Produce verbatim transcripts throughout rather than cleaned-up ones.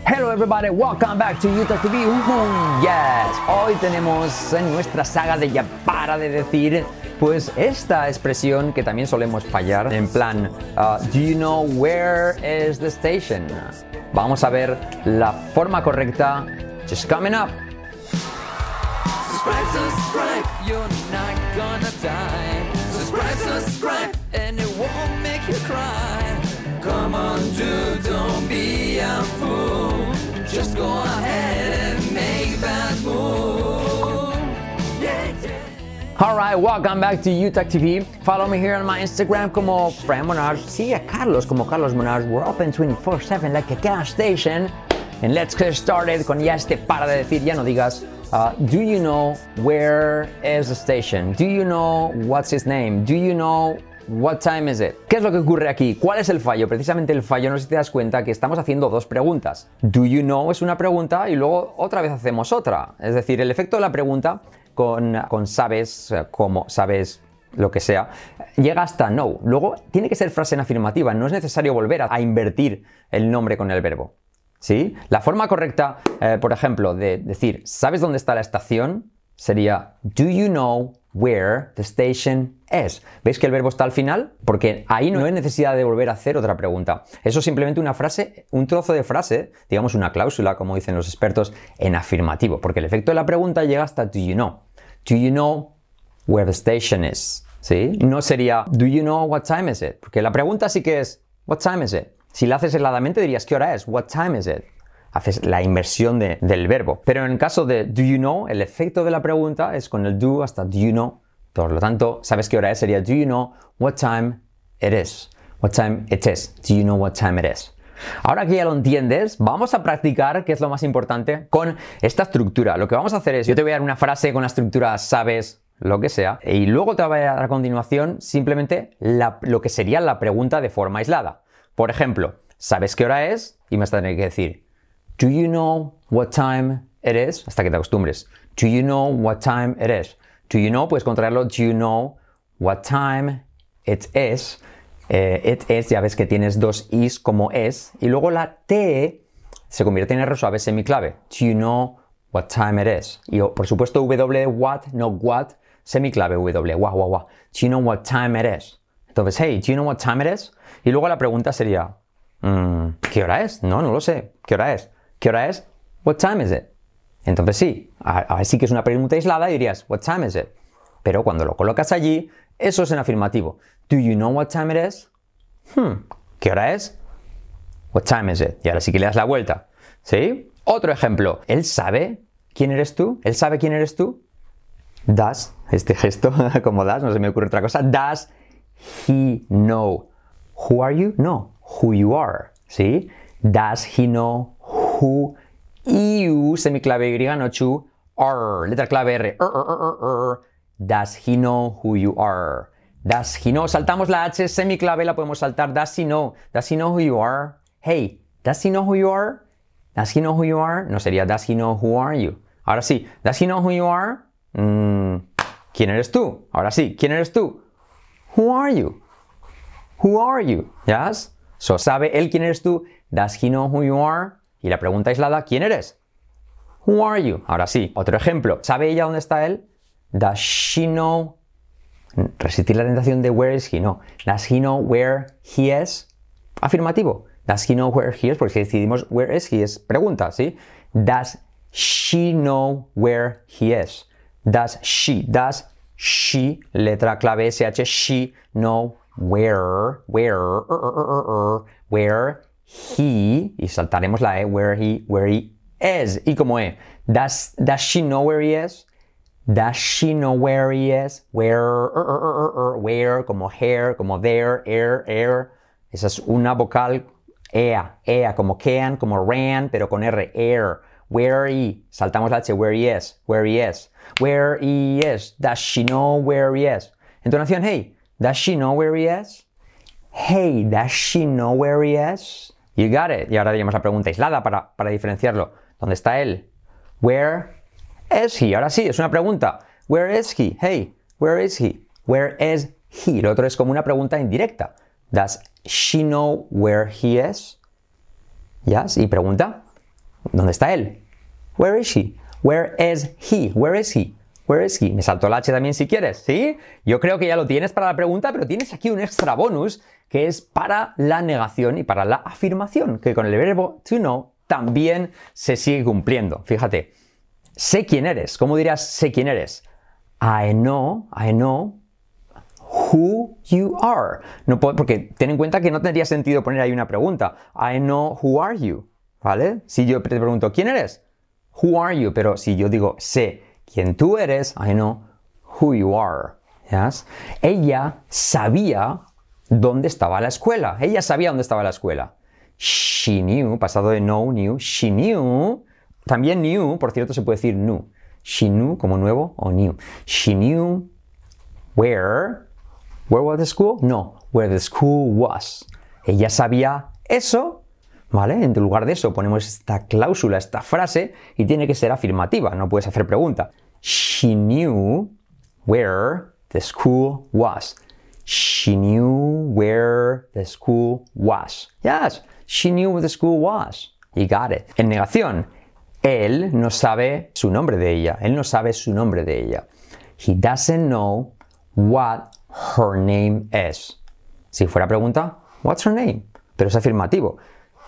Hello everybody, welcome back to YouTube T V. Uh, yes. Hoy tenemos en nuestra saga de ya para de decir, pues esta expresión que también solemos fallar, en plan, uh, do you know where is the station? Vamos a ver la forma correcta. Just coming up. Subscribe, subscribe, you're not gonna die. Subscribe, subscribe, and it won't make you cry. Come on, dude, don't be a fool. Just go ahead and make that move. Yeah, yeah. Alright, welcome back to UTech T V. Follow me here on my Instagram como Fran Monage. Sigue a Carlos como Carlos Monage. We're open twenty-four seven like a gas station. And let's get started con ya este para de decir, ya no digas. Uh, do you know where is the station? Do you know what's his name? Do you know what time is it? ¿Qué es lo que ocurre aquí? ¿Cuál es el fallo? Precisamente el fallo, no sé si te das cuenta que estamos haciendo dos preguntas. Do you know es una pregunta y luego otra vez hacemos otra. Es decir, el efecto de la pregunta con, con sabes, como sabes, lo que sea, llega hasta no. Luego tiene que ser frase en afirmativa, no es necesario volver a, a invertir el nombre con el verbo. ¿Sí? La forma correcta, eh, por ejemplo, de decir ¿sabes dónde está la estación? Sería do you know where the station is? ¿Veis que el verbo está al final? Porque ahí no hay necesidad de volver a hacer otra pregunta. Eso es simplemente una frase, un trozo de frase, digamos una cláusula, como dicen los expertos, en afirmativo. Porque el efecto de la pregunta llega hasta do you know. Do you know where the station is? ¿Sí? No sería do you know what time is it? Porque la pregunta sí que es what time is it? Si la haces heladamente dirías ¿qué hora es? What time is it? Haces la inversión de, del verbo. Pero en el caso de do you know, el efecto de la pregunta es con el do hasta do you know. Por lo tanto, ¿sabes qué hora es? Sería do you know what time it is? What time it is? Do you know what time it is? Ahora que ya lo entiendes, vamos a practicar, que es lo más importante, con esta estructura. Lo que vamos a hacer es, yo te voy a dar una frase con la estructura sabes, lo que sea, y luego te voy a dar a continuación simplemente la, lo que sería la pregunta de forma aislada. Por ejemplo, ¿sabes qué hora es? Y me vas a tener que decir do you know what time it is? Hasta que te acostumbres. Do you know what time it is? Do you know, puedes contraerlo, do you know what time it is? Eh, it is, ya ves que tienes dos is como es. Y luego la T se convierte en R suave semiclave. Do you know what time it is? Y por supuesto W, what, no what, semiclave W, guau, guau, guau. Do you know what time it is? Entonces, hey, do you know what time it is? Y luego la pregunta sería, mm, ¿qué hora es? No, no lo sé. ¿Qué hora es? ¿Qué hora es? What time is it? Entonces sí, ahí sí que es una pregunta aislada y dirías, what time is it? Pero cuando lo colocas allí, eso es en afirmativo. Do you know what time it is? Hmm, ¿qué hora es? What time is it? Y ahora sí que le das la vuelta. ¿Sí? Otro ejemplo. ¿Él sabe quién eres tú? ¿Él sabe quién eres tú? Does, este gesto, como das, no se me ocurre otra cosa. Does he know who are you? No, who you are. ¿Sí? Does he know who you, semiclave Y, no chu, are, letra clave R. Er, er, er, er. Does he know who you are? Does he know? Saltamos la H, semiclave, la podemos saltar. Does he know? Does he know who you are? Hey, does he know who you are? Does he know who you are? No sería does he know who are you? Ahora sí, does he know who you are? Mm, ¿quién eres tú? Ahora sí, ¿quién eres tú? Who are you? Who are you? Yes? So, ¿sabe él quién eres tú? Does he know who you are? Y la pregunta aislada, ¿quién eres? Who are you? Ahora sí, otro ejemplo. ¿Sabe ella dónde está él? Does she know? Resistir la tentación de where is he? No. Does he know where he is? Afirmativo. Does he know where he is? Porque si decidimos where is he es pregunta, ¿sí? Does she know where he is? Does she? Does she? Letra clave S H. She know where? Where? Er, er, er, er, where he? Y saltaremos la E. Where he? Where he is. Y como E. Does, does she know where he is? Does she know where he is? Where, er, er, er, er, where, como hair, como there, air, air. Esa es una vocal ea, ea, como can, como ran, pero con R, air. Where he, saltamos la H, where he is, where he is. Where he is. Does she know where he is? Entonación, hey, does she know where he is? Hey, does she know where he is? You got it. Y ahora tenemos la pregunta aislada para, para diferenciarlo. ¿Dónde está él? Where is he? Ahora sí, es una pregunta. Where is he? Hey, where is he? Where is he? Lo otro es como una pregunta indirecta. Does she know where he is? Yes. Y pregunta, ¿Dónde está él? Where is she? Where is he? Where is he? Where is he? Me saltó la H también si quieres, ¿sí? Yo creo que ya lo tienes para la pregunta, pero tienes aquí un extra bonus que es para la negación y para la afirmación, que con el verbo to know también se sigue cumpliendo. Fíjate, sé quién eres. ¿Cómo dirás sé quién eres? I know, I know who you are. No puedo, porque ten en cuenta que no tendría sentido poner ahí una pregunta. I know who are you, ¿vale? Si yo te pregunto, ¿quién eres? Who are you? Pero si yo digo, sé quién tú eres, I know who you are. Yes? Ella sabía dónde estaba la escuela. Ella sabía dónde estaba la escuela. She knew, pasado de know, knew. She knew, también knew, por cierto se puede decir knew. She knew como nuevo o knew. She knew where, where was the school? No, where the school was. Ella sabía eso, ¿vale? En lugar de eso ponemos esta cláusula, esta frase, y tiene que ser afirmativa, no puedes hacer pregunta. She knew where the school was. She knew where the school was. Yes, she knew where the school was. You got it. En negación, él no sabe su nombre de ella. Él no sabe su nombre de ella. He doesn't know what her name is. Si fuera pregunta, what's her name? Pero es afirmativo.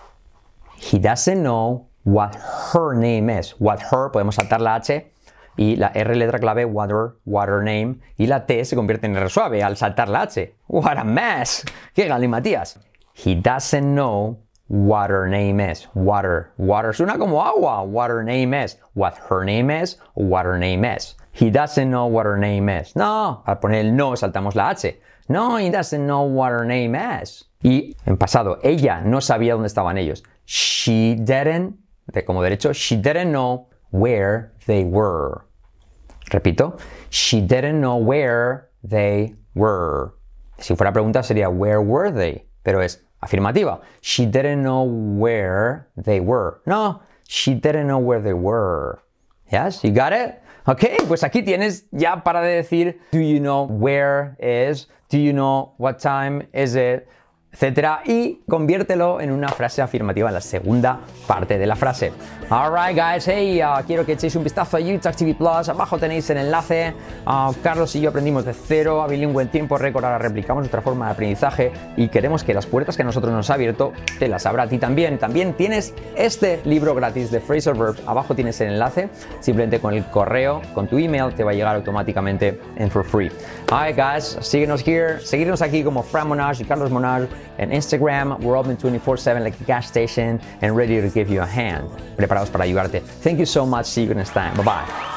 He doesn't know what her name is. What her, podemos saltar la H y la R letra clave, water, water name, y la T se convierte en R suave al saltar la H. What a mess! ¡Qué galimatías! He doesn't know what her name is. Water. Water suena como agua. What her name is. What her name is. What her name is. He doesn't know what her name is. No, al poner el no saltamos la H. No, he doesn't know what her name is. Y en pasado, ella no sabía dónde estaban ellos. She didn't, de como derecho, she didn't know where they were. Repito, she didn't know where they were. Si fuera pregunta sería where were they, pero es afirmativa. She didn't know where they were. No, she didn't know where they were. Yes, you got it? Ok, pues aquí tienes ya para de decir do you know where is, do you know what time is it, etcétera, y conviértelo en una frase afirmativa en la segunda parte de la frase. Alright guys, hey, uh, quiero que echéis un vistazo a UTalk T V Plus, abajo tenéis el enlace. Uh, Carlos y yo aprendimos de cero a bilingüe en tiempo récord, ahora replicamos nuestra forma de aprendizaje y queremos que las puertas que a nosotros nos ha abierto te las abra a ti también. También tienes este libro gratis de Phrasal Verbs, abajo tienes el enlace, simplemente con el correo, con tu email te va a llegar automáticamente en for free. Alright guys, síguenos here, seguirnos aquí como Fran Monage y Carlos Monage en Instagram. We're open twenty-four seven like a gas station and ready to give you a hand. Preparados para ayudarte. Thank you so much. See you next time. Bye bye.